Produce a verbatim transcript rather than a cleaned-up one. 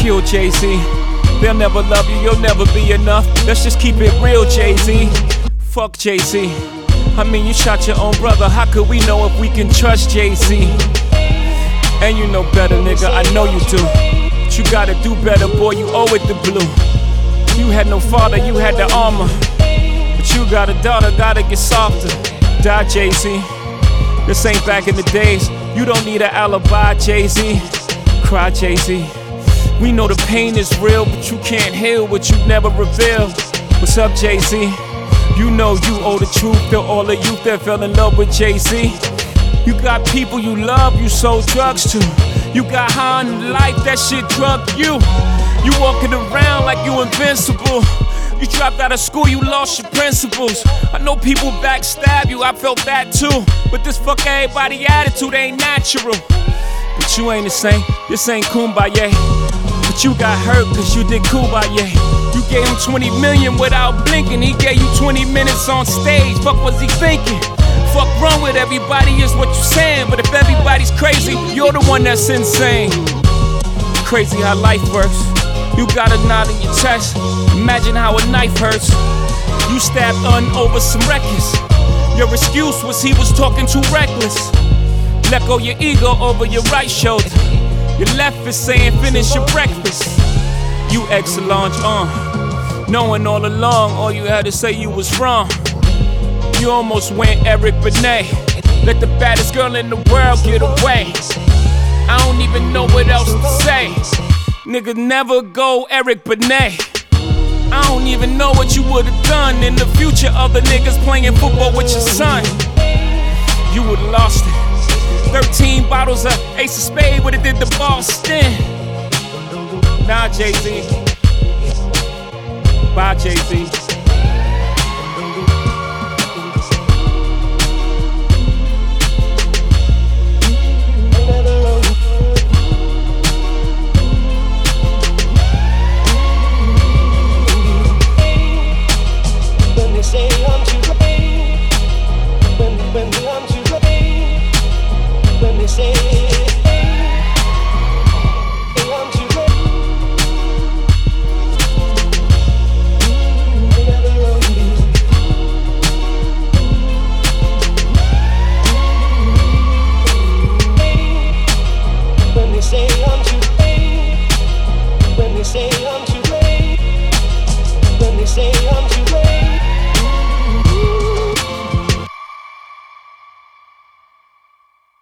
kill Jay-Z. They'll never love you, you'll never be enough. Let's just keep it real, Jay-Z. Fuck Jay-Z. I mean, you shot your own brother. How could we know if we can trust Jay-Z? And you know better, nigga, I know you do. But you gotta do better, boy, you owe it to Blue. You had no father, you had the armor. But you got a daughter, gotta get softer. Die, Jay-Z. This ain't back in the days. You don't need an alibi, Jay-Z. Cry, Jay-Z. We know the pain is real, but you can't heal what you never revealed. What's up, Jay-Z? You know you owe the truth to all the youth that fell in love with Jay-Z. You got people you love, you sold drugs to. You got high on life, that shit drugged you. You walking around like you invincible. You dropped out of school, you lost your principles. I know people backstab you, I felt that too. But this fuck everybody attitude ain't natural. But you ain't the same, this ain't Kumbaya. But you got hurt cause you did Kumbaya. You gave him twenty million without blinking. He gave you twenty minutes on stage, fuck was he thinking? Fuck wrong with everybody is what you saying. But if everybody's crazy, you're the one that's insane. Crazy how life works. You got a knot in your chest, imagine how a knife hurts. You stabbed Un over some records. Your excuse was he was talking too reckless. Let go your ego over your right shoulder. Your left is saying finish your breakfast. You excellent, uh knowing all along, all you had to say you was wrong. You almost went Eric Benet. Let the baddest girl in the world get away. I don't even know what else to say. Nigga, never go Eric Benet. I don't even know what you would've done in the future of the niggas playing football with your son. You would've lost it. Thirteen bottles of Ace of Spade would've did the Boston. Nah, Jay-Z. Bye, Jay-Z. Say I'm too late, when, when I'm too late, when they say